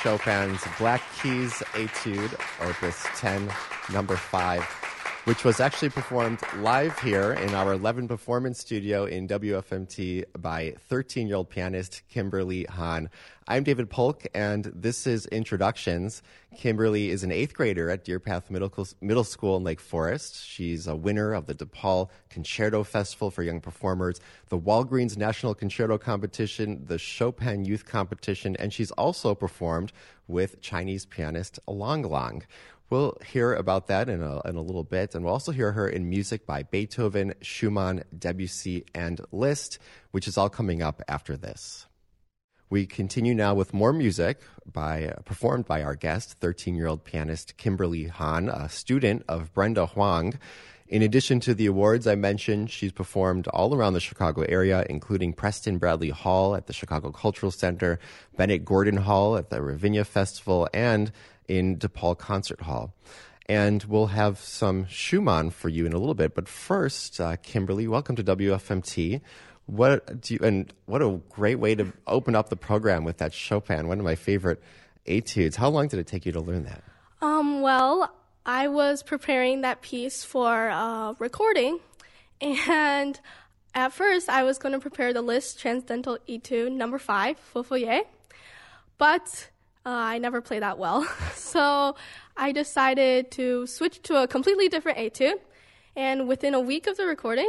Chopin's Black Keys Etude, Opus 10, number 5, which was actually performed live here in our 11 Performance Studio in WFMT by 13-year-old pianist Kimberly Han. I'm David Polk, and this is Introductions. Kimberly is an 8th grader at Deer Path Middle School in Lake Forest. She's a winner of the DePaul Concerto Festival for Young Performers, the Walgreens National Concerto Competition, the Chopin Youth Competition, and she's also performed with Chinese pianist Lang Lang. We'll hear about that in a little bit, and we'll also hear her in music by Beethoven, Schumann, Debussy, and Liszt, which is all coming up after this. We continue now with more music performed by our guest, 13-year-old pianist Kimberly Han, a student of Brenda Huang. In addition to the awards I mentioned, she's performed all around the Chicago area, including Preston Bradley Hall at the Chicago Cultural Center, Bennett Gordon Hall at the Ravinia Festival, and in DePaul Concert Hall. And we'll have some Schumann for you in a little bit. But first, Kimberly, welcome to WFMT. What a great way to open up the program with that Chopin, one of my favorite etudes. How long did it take you to learn that? Well, I was preparing that piece for recording, and at first I was going to prepare the Liszt Transcendental Etude number 5, Faux Foyer, but I never played that well. So I decided to switch to a completely different etude, and within a week of the recording,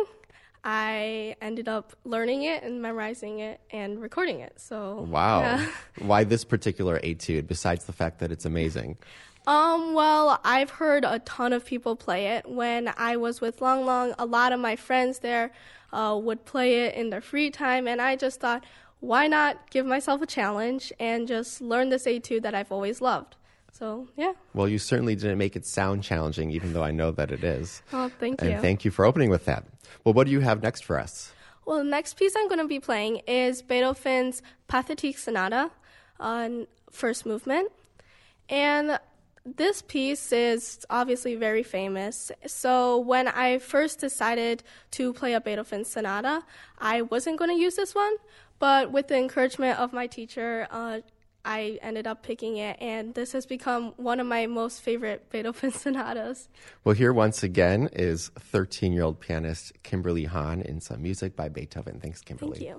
I ended up learning it and memorizing it and recording it. So wow. Yeah. Why this particular etude, besides the fact that it's amazing? Well, I've heard a ton of people play it. When I was with Lang Lang, a lot of my friends there would play it in their free time, and I just thought, why not give myself a challenge and just learn this etude that I've always loved? So, yeah. Well, you certainly didn't make it sound challenging, even though I know that it is. Oh, thank you. And thank you for opening with that. Well, what do you have next for us? Well, the next piece I'm going to be playing is Beethoven's Pathetique Sonata on first movement. And this piece is obviously very famous. So when I first decided to play a Beethoven sonata, I wasn't going to use this one. But with the encouragement of my teacher, I ended up picking it, and this has become one of my most favorite Beethoven sonatas. Well, here once again is 13-year-old pianist Kimberly Han in some music by Beethoven. Thanks, Kimberly. Thank you.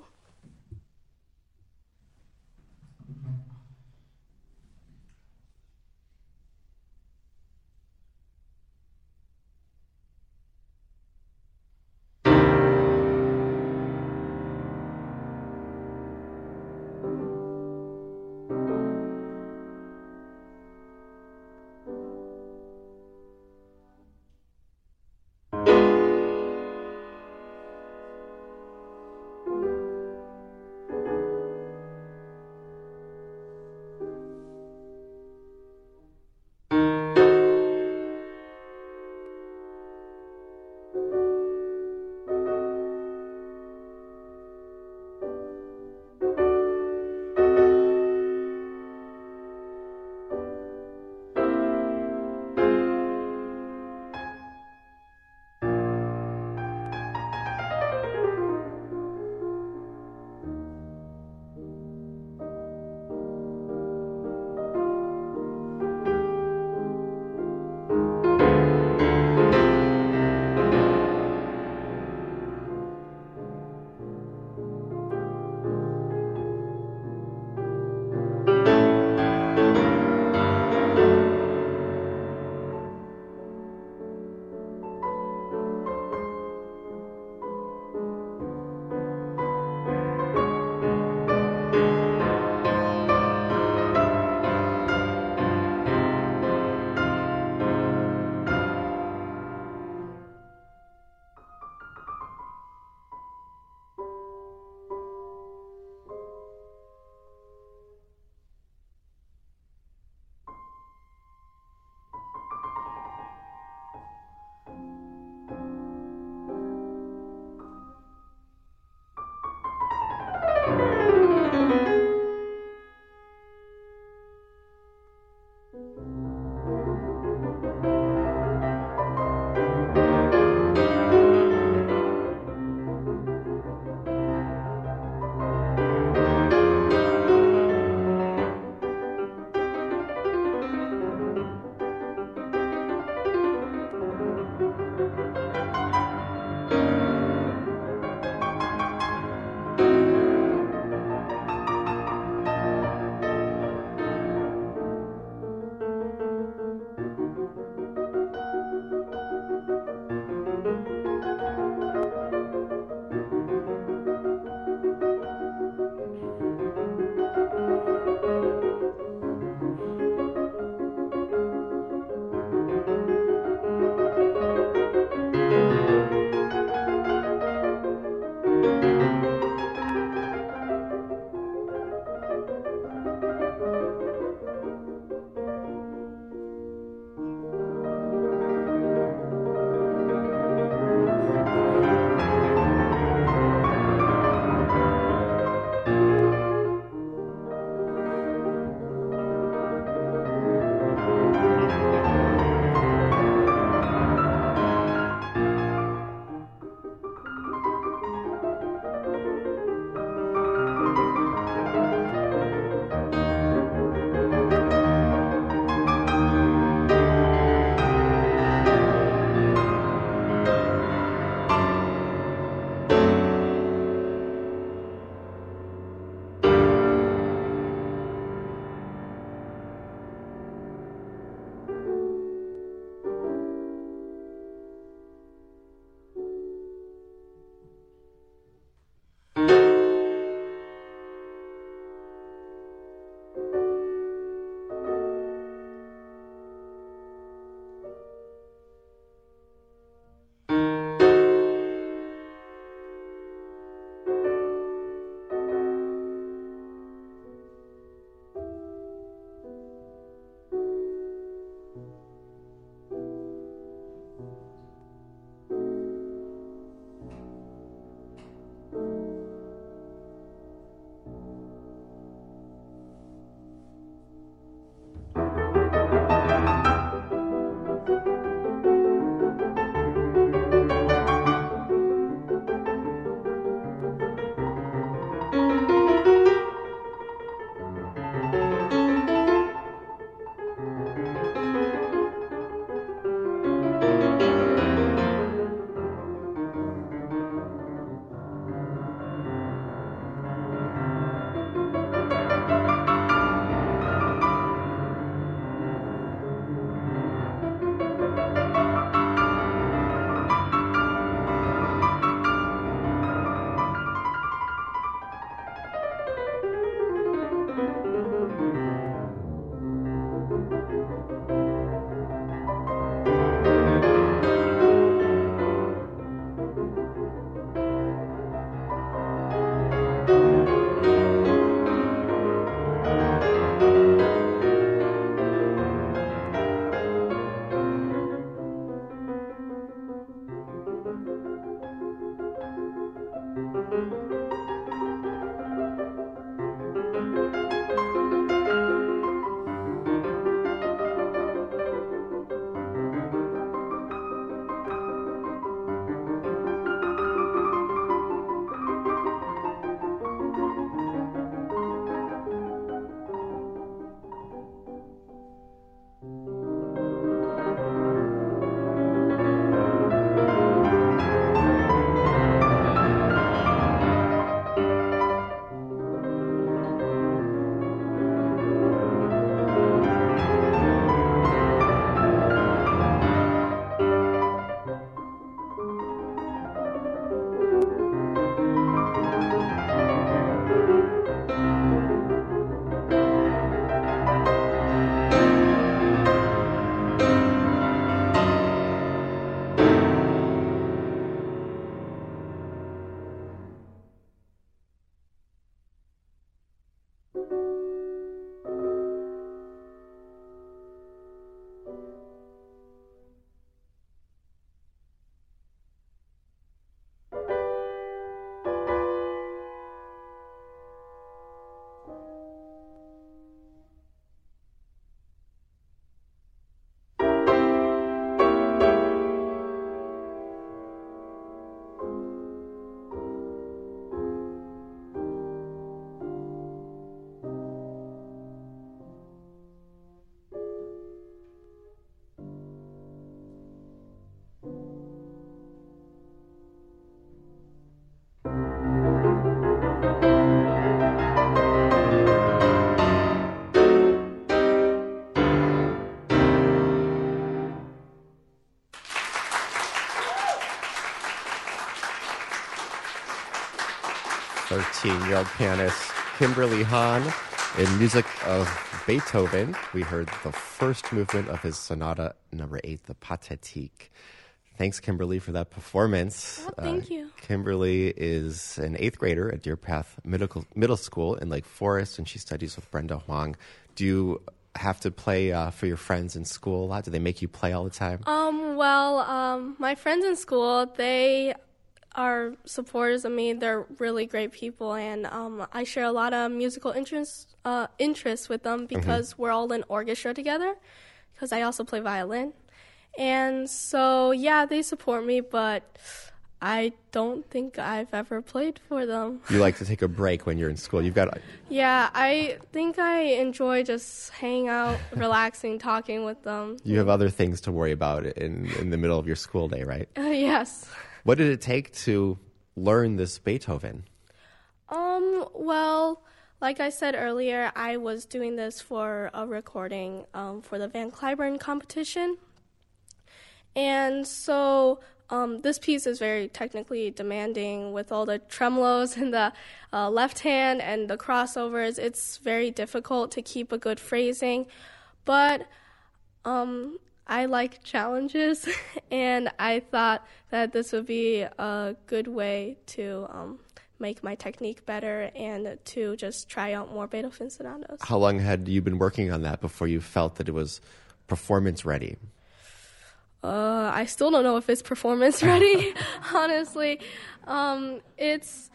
13-year-old pianist Kimberly Hahn. In Music of Beethoven, we heard the first movement of his Sonata Number 8, the Pathétique. Thanks, Kimberly, for that performance. Oh, thank you. Kimberly is an 8th grader at Deer Path Middle School in Lake Forest, and she studies with Brenda Huang. Do you have to play for your friends in school a lot? Do they make you play all the time? My friends in school, they are supporters of me. They're really great people, and I share a lot of musical interests with them because we're all in orchestra together, because I also play violin. And so, yeah, they support me, but I don't think I've ever played for them. You like to take a break when you're in school. Yeah, I think I enjoy just hanging out, relaxing, talking with them. You have other things to worry about in the middle of your school day, right? Yes. What did it take to learn this Beethoven? Well, like I said earlier, I was doing this for a recording for the Van Cliburn competition. And so this piece is very technically demanding with all the tremolos in the left hand and the crossovers. It's very difficult to keep a good phrasing. But I like challenges, and I thought that this would be a good way to make my technique better and to just try out more Beethoven sonatas. How long had you been working on that before you felt that it was performance ready? I still don't know if it's performance ready, honestly. It's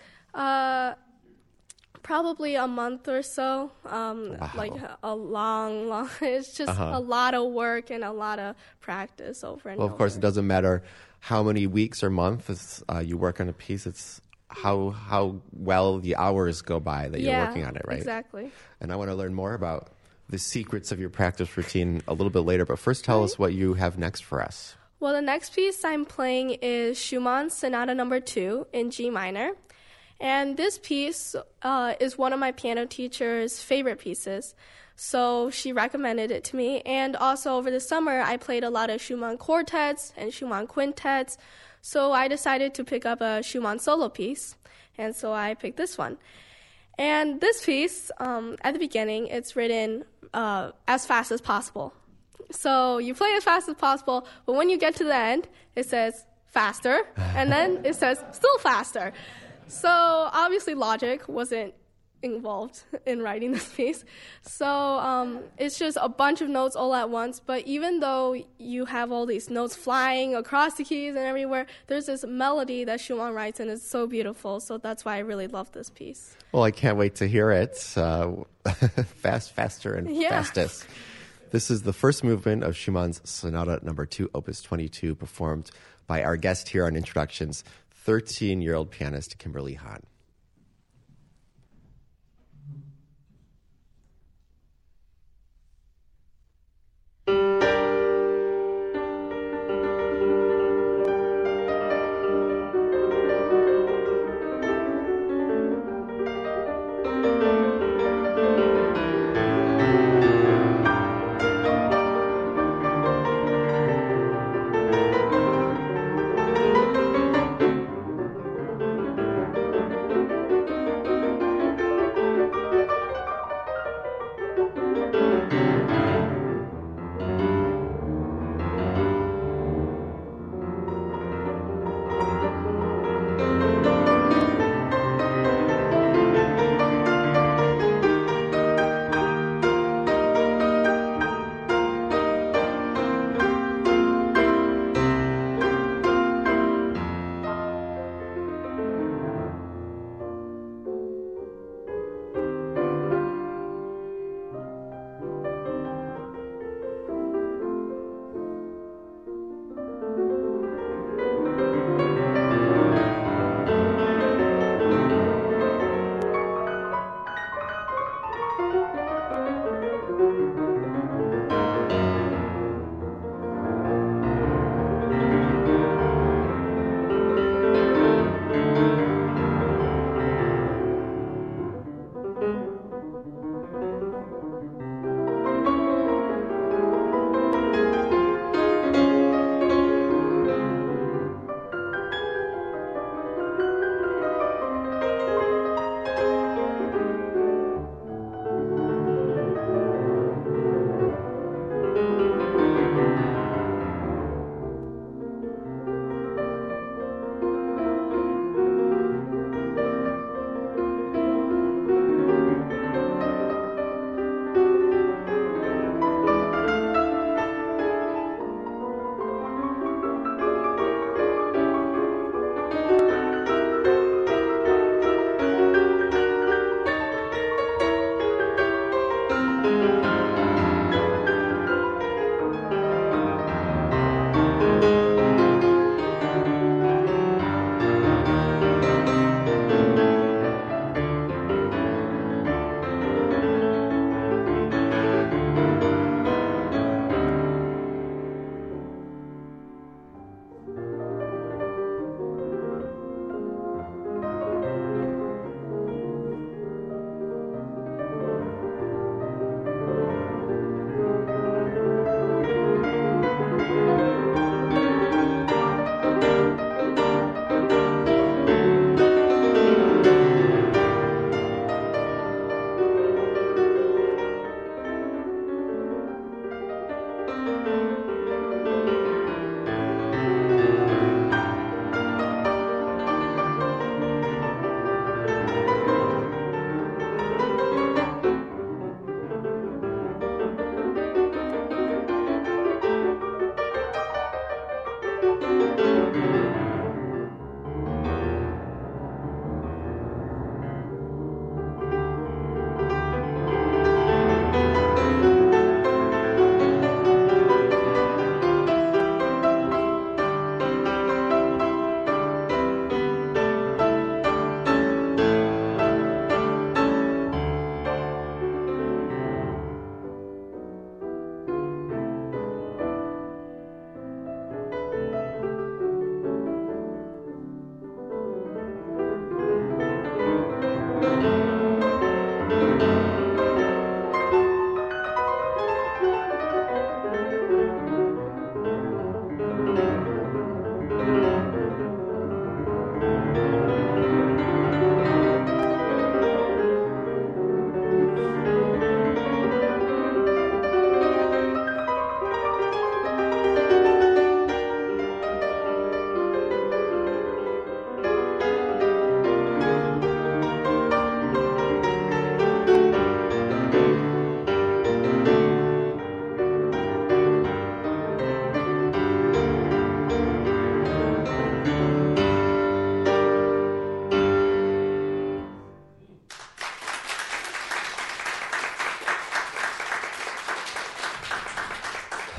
probably a month or so, Wow. like a long, it's just a lot of work and a lot of practice over and over. Well, of course, it doesn't matter how many weeks or months you work on a piece. It's how well the hours go by that you're working on it, right? Exactly. And I want to learn more about the secrets of your practice routine a little bit later, but first tell us what you have next for us. Well, the next piece I'm playing is Schumann's Sonata Number 2 in G minor. And this piece is one of my piano teacher's favorite pieces. So she recommended it to me. And also over the summer, I played a lot of Schumann quartets and Schumann quintets. So I decided to pick up a Schumann solo piece. And so I picked this one. And this piece, at the beginning, it's written as fast as possible. So you play as fast as possible, but when you get to the end, it says faster, and then it says still faster. So obviously logic wasn't involved in writing this piece. So it's just a bunch of notes all at once, but even though you have all these notes flying across the keys and everywhere, there's this melody that Schumann writes, and it's so beautiful. So that's why I really love this piece. Well, I can't wait to hear it. Fast, faster, and fastest. This is the first movement of Schumann's Sonata Number 2, Opus 22, performed by our guest here on Introductions, 13-year-old pianist Kimberly Hahn.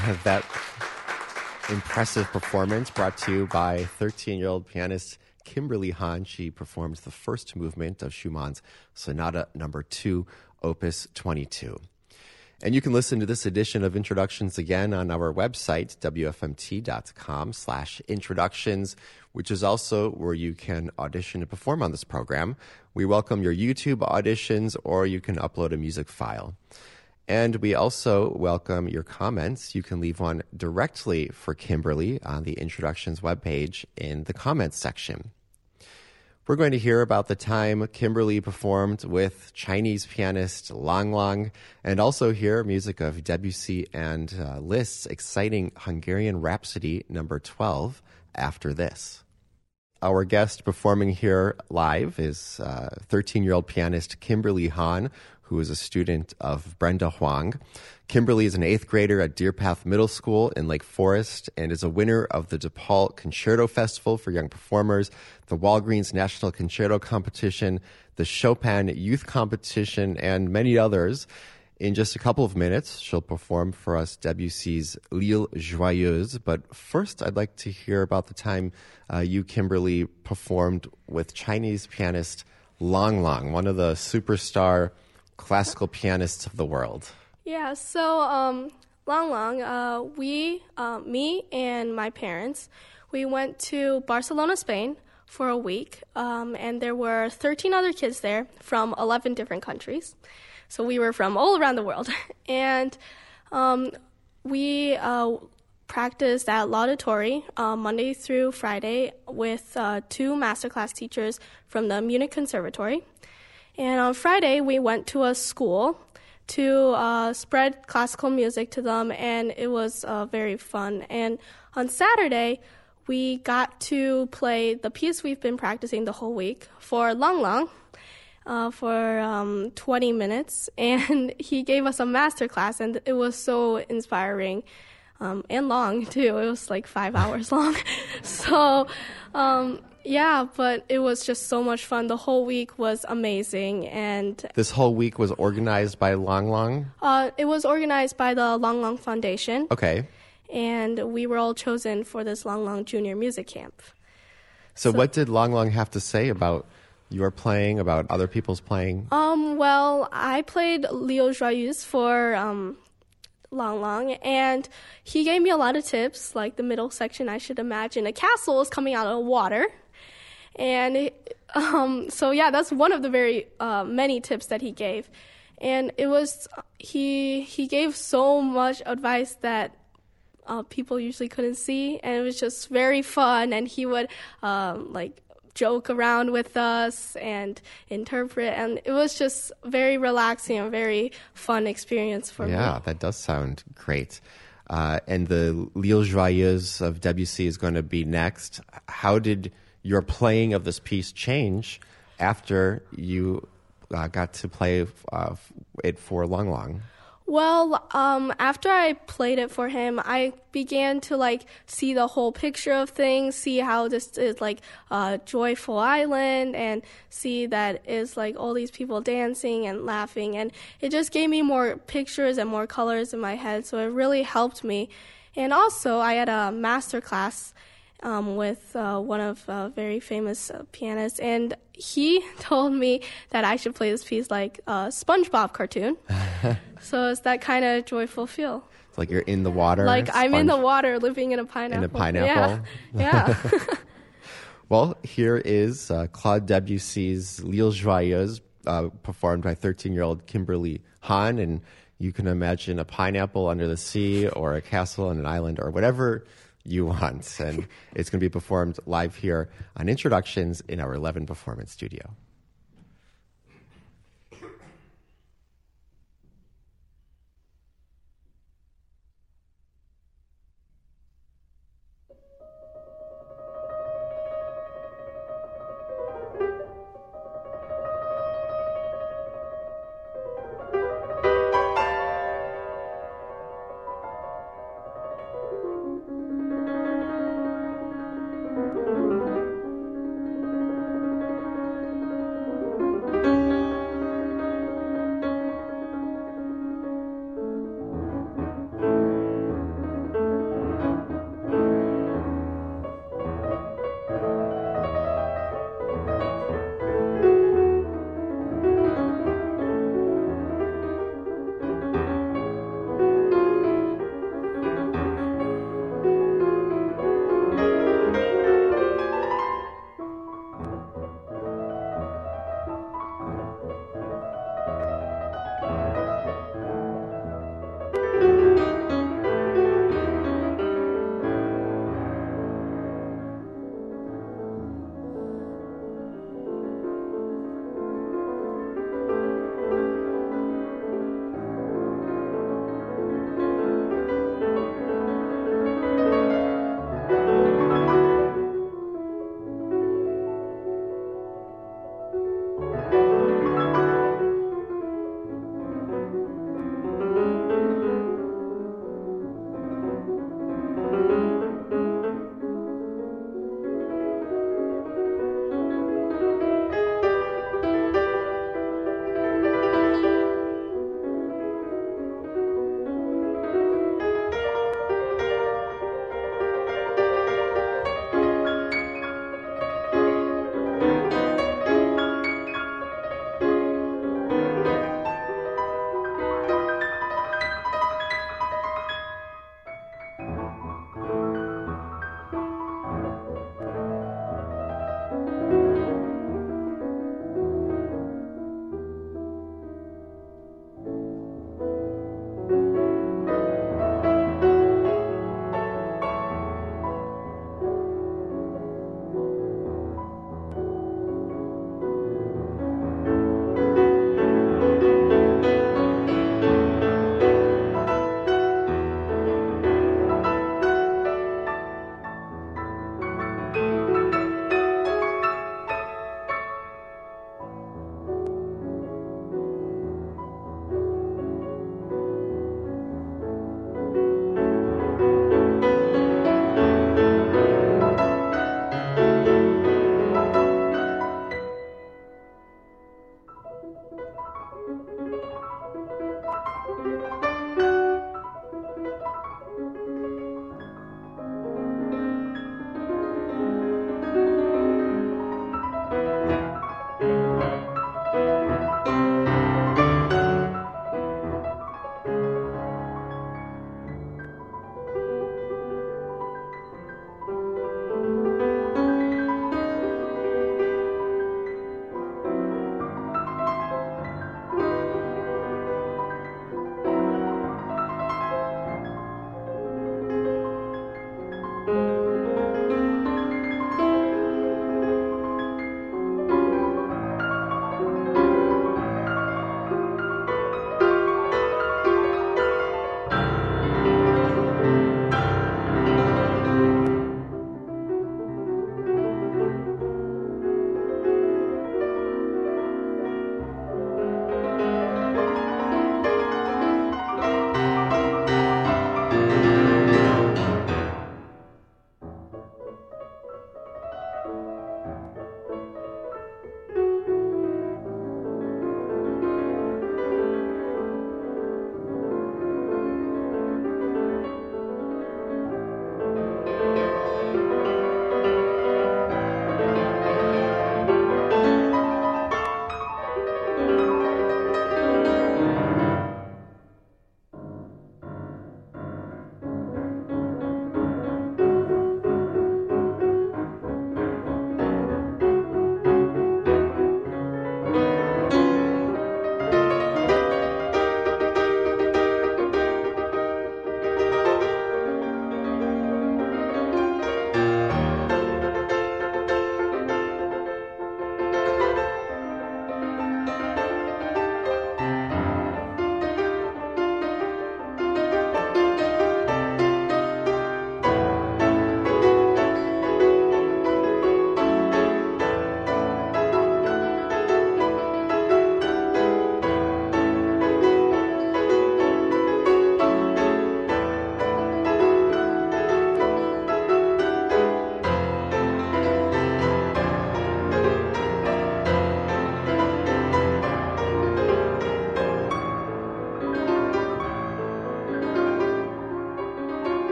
That impressive performance brought to you by 13-year-old pianist Kimberly Han. She performed the first movement of Schumann's Sonata Number 2, Opus 22. And you can listen to this edition of Introductions again on our website, wfmt.com/introductions, which is also where you can audition to perform on this program. We welcome your YouTube auditions, or you can upload a music file. And we also welcome your comments. You can leave one directly for Kimberly on the Introductions webpage in the comments section. We're going to hear about the time Kimberly performed with Chinese pianist Lang Lang, and also hear music of Debussy and Liszt's exciting Hungarian Rhapsody Number 12 after this. Our guest performing here live is 13-year-old pianist Kimberly Han, who is a student of Brenda Huang. Kimberly is an 8th grader at Deer Path Middle School in Lake Forest and is a winner of the DePaul Concerto Festival for Young Performers, the Walgreens National Concerto Competition, the Chopin Youth Competition, and many others. In just a couple of minutes, she'll perform for us Debussy's L'Île Joyeuse. But first, I'd like to hear about the time you, Kimberly, performed with Chinese pianist Lang Lang, one of the superstar classical pianists of the world. Yeah, so Lang Lang, me and my parents, we went to Barcelona, Spain for a week, and there were 13 other kids there from 11 different countries. So we were from all around the world. And we practiced at L'Auditory Monday through Friday with 2 masterclass teachers from the Munich Conservatory. And on Friday, we went to a school to spread classical music to them, and it was very fun. And on Saturday, we got to play the piece we've been practicing the whole week for Lang Lang for 20 minutes, and he gave us a master class, and it was so inspiring and long, too. It was like 5 hours long. So, yeah, but it was just so much fun. The whole week was amazing. And this whole week was organized by Lang Lang? It was organized by the Lang Lang Foundation. Okay. And we were all chosen for this Lang Lang Junior Music Camp. So what did Lang Lang have to say about your playing, about other people's playing? Well, I played L'Île Joyeuse for Lang Lang, and he gave me a lot of tips, like the middle section, I should imagine a castle is coming out of water. And so, yeah, that's one of the very many tips that he gave. And it was, he gave so much advice that people usually couldn't see, and it was just very fun. And he would, joke around with us and interpret, and it was just very relaxing and very fun experience for me. Yeah, that does sound great. And the L'Île Joyeuse of Debussy is going to be next. How did your playing of this piece change after you got to play it for Lang Lang? Well, after I played it for him, I began to see the whole picture of things, see how this is a joyful island, and see that it's all these people dancing and laughing, and it just gave me more pictures and more colors in my head, so it really helped me. And also, I had a master class with one of very famous pianists, and he told me that I should play this piece like a SpongeBob cartoon. So it's that kind of joyful feel. It's like you're in the water. Like I'm in the water living in a pineapple. In a pineapple? Yeah. Well, here is Claude Debussy's L'Île Joyeuse, performed by 13-year-old Kimberly Han. And you can imagine a pineapple under the sea or a castle on an island or whatever you want. And it's going to be performed live here on Introductions in our 11 Performance Studio.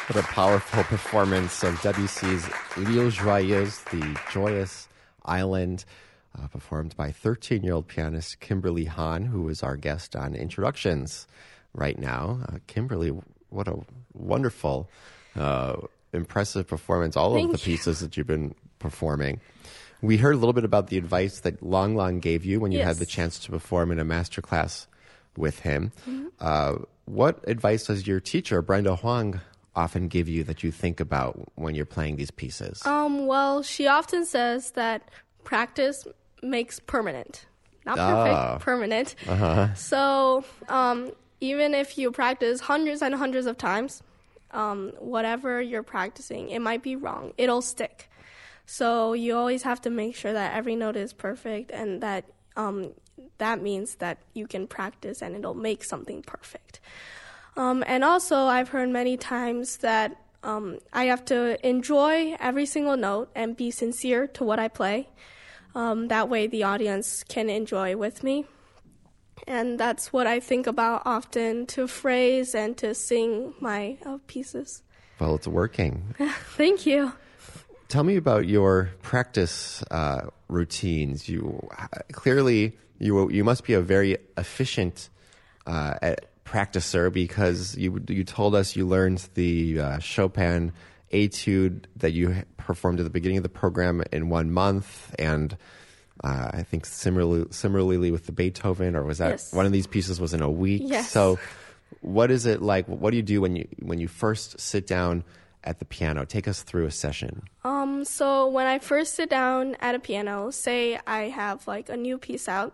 What a powerful performance of Debussy's L'Île Joyeuse, the Joyous Island, performed by 13-year-old pianist Kimberly Han, who is our guest on Introductions right now. Kimberly, what a wonderful, impressive performance, all of the pieces that you've been performing. We heard a little bit about the advice that Long Long gave you when you had the chance to perform in a masterclass with him. Mm-hmm. What advice does your teacher, Brenda Huang, often give you that you think about when you're playing these pieces? Well, she often says that practice makes permanent. Not perfect, permanent. Uh-huh. So even if you practice hundreds and hundreds of times, whatever you're practicing, it might be wrong. It'll stick. So you always have to make sure that every note is perfect, and that that means that you can practice and it'll make something perfect. And also, I've heard many times that I have to enjoy every single note and be sincere to what I play. That way the audience can enjoy with me. And that's what I think about often to phrase and to sing my pieces. Well, it's working. Thank you. Tell me about your practice routines. You clearly you must be a very efficient practicer, because you told us you learned the Chopin etude that you performed at the beginning of the program in 1 month, and I think similarly with the Beethoven, or was that one of these pieces was in a week? Yes. So what is it like? What do you do when you first sit down at the piano? Take us through a session. So when I first sit down at a piano, say I have like a new piece out,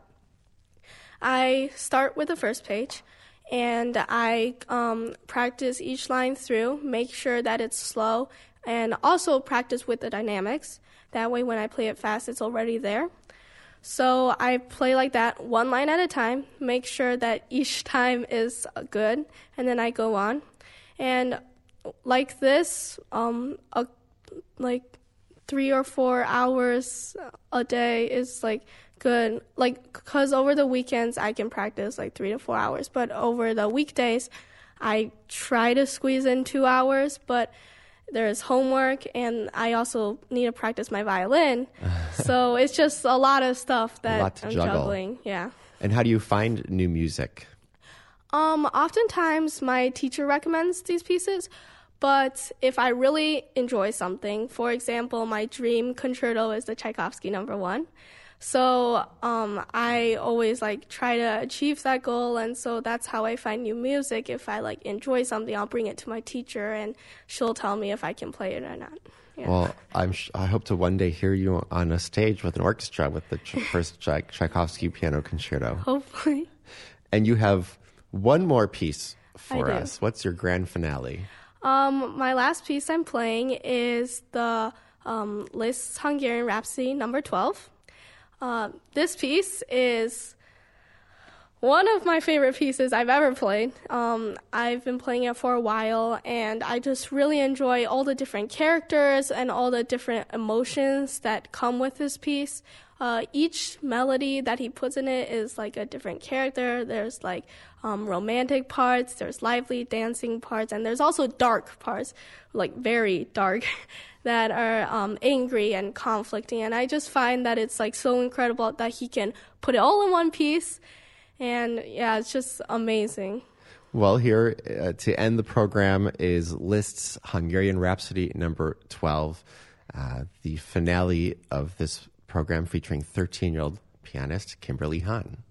I start with the first page. And I practice each line through, make sure that it's slow, and also practice with the dynamics. That way when I play it fast, it's already there. So I play like that, one line at a time, make sure that each time is good, and then I go on. And like this, like 3 or 4 hours a day is like good, like, because over the weekends I can practice like 3 to 4 hours, but over the weekdays I try to squeeze in 2 hours, but there's homework and I also need to practice my violin. So it's just a lot of stuff that I'm juggling. Yeah. And how do you find new music? Oftentimes my teacher recommends these pieces, but if I really enjoy something, for example, my dream concerto is the Tchaikovsky No. 1. So I always like try to achieve that goal, and so that's how I find new music. If I like enjoy something, I'll bring it to my teacher, and she'll tell me if I can play it or not. Yeah. Well, I hope to one day hear you on a stage with an orchestra with the first Tchaikovsky piano concerto. Hopefully. And you have one more piece for us. What's your grand finale? My last piece I'm playing is the Liszt's Hungarian Rhapsody No. 12. This piece is one of my favorite pieces I've ever played. I've been playing it for a while, and I just really enjoy all the different characters and all the different emotions that come with this piece. Each melody that he puts in it is like a different character. There's like romantic parts, there's lively dancing parts, and there's also dark parts, like very dark, that are angry and conflicting. And I just find that it's like so incredible that he can put it all in one piece. And yeah, it's just amazing. Well, here to end the program is Liszt's Hungarian Rhapsody No. 12, the finale of this program featuring 13-year-old pianist Kimberly Han.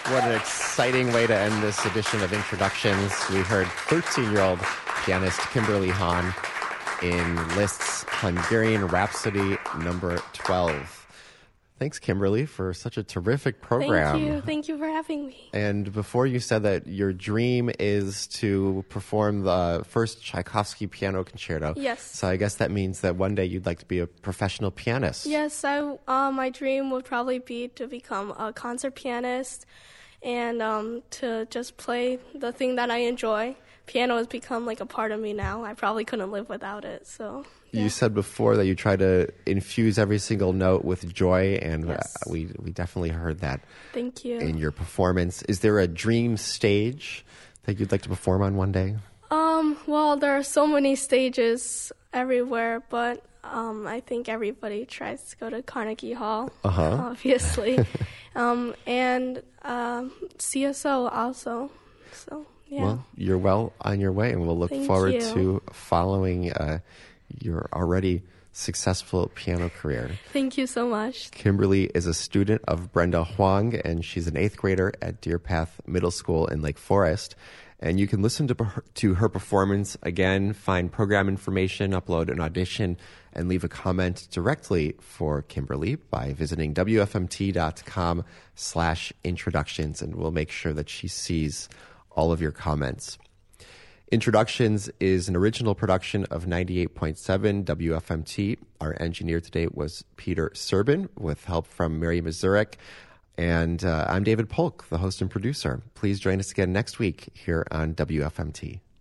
What an exciting way to end this edition of Introductions. We heard 13-year-old pianist Kimberly Hahn in Liszt's Hungarian Rhapsody number 12. Thanks, Kimberly, for such a terrific program. Thank you. Thank you for having me. And before you said that your dream is to perform the first Tchaikovsky piano concerto. Yes. So I guess that means that one day you'd like to be a professional pianist. Yes, my dream would probably be to become a concert pianist and to just play the thing that I enjoy. Piano has become like a part of me now. I probably couldn't live without it. So yeah. You said before that you try to infuse every single note with joy, and Yes. we definitely heard that. Thank you. In your performance. Is there a dream stage that you'd like to perform on one day? Well, there are so many stages everywhere, but I think everybody tries to go to Carnegie Hall, obviously, and CSO also. So, yeah. Well, you're well on your way, and we'll look Thank forward you. to following your already successful piano career. Thank you so much. Kimberly is a student of Brenda Huang, and she's an 8th grader at Deer Path Middle School in Lake Forest. And you can listen to her performance again, find program information, upload an audition, and leave a comment directly for Kimberly by visiting wfmt.com/introductions, and we'll make sure that she sees all of your comments. Introductions is an original production of 98.7 WFMT. Our engineer today was Peter Serbin with help from Mary Mazurek. And I'm David Polk, the host and producer. Please join us again next week here on WFMT.